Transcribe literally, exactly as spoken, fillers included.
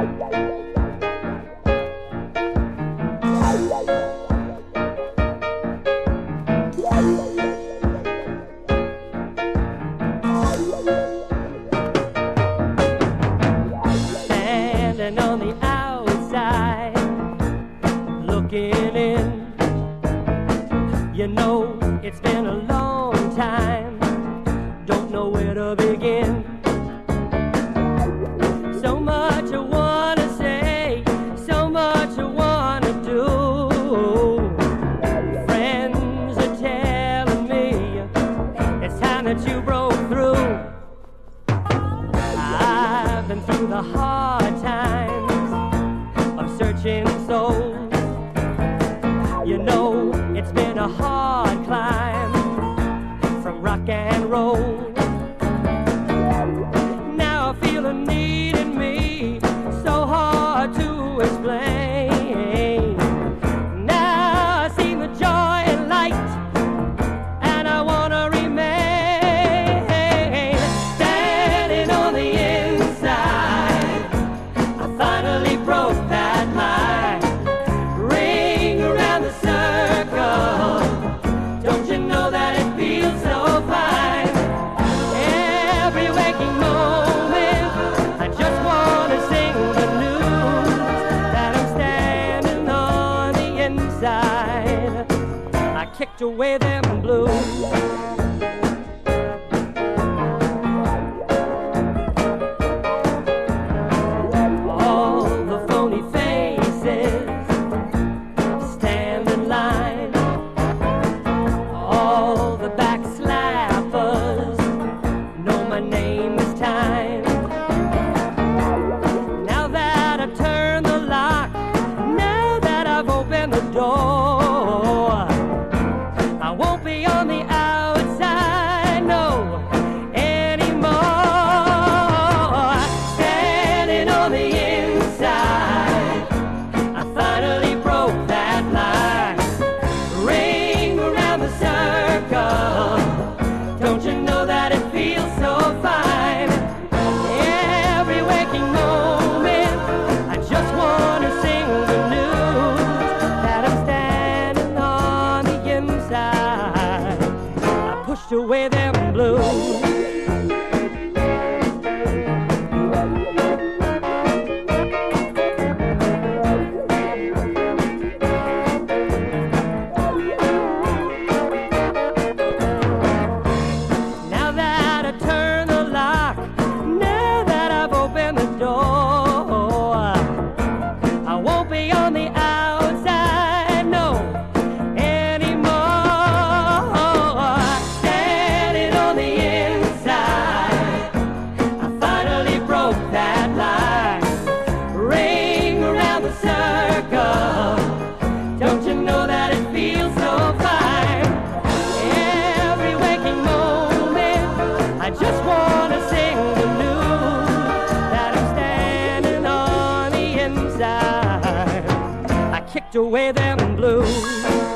Standing on the outside, looking in. You know, it's been a long time, don't know where to begin. So much I wanna say, so much I wanna do. Friends are telling me it's time that you broke through. I've been through the hard times of searching souls. You know, it's been a hard climb from rock and roll. Now I feel a need in me, so hard to explain. Now I see the joy and light, and I wanna remain. Standing on the inside, I finally broke that line. Ring around the circle, don't you know that it feels so fine? Every waking moment, I just wanna sing the news that I'm standing on the inside. I kicked away them blues. All the phony faces stand in line. All the backslappers know my name this time. Now that I've turned the lock, now that I've opened the door, I won't be on the outside, no, anymore. Standing on the inside, I finally broke that line. Ring around the circle, don't you know that it feels so fine? Every waking moment, I just wanna sing the news that I'm standing on the inside. I pushed away them blues. Now that I turn the lock, now that I've opened the door, I won't be on the outside, no, anymore. Standing on the inside, I finally broke that line. Ring around the circle, don't you know that it feels so fine? Every waking moment, I just wanna sing the news that I'm standing on the inside. I kicked away them blues.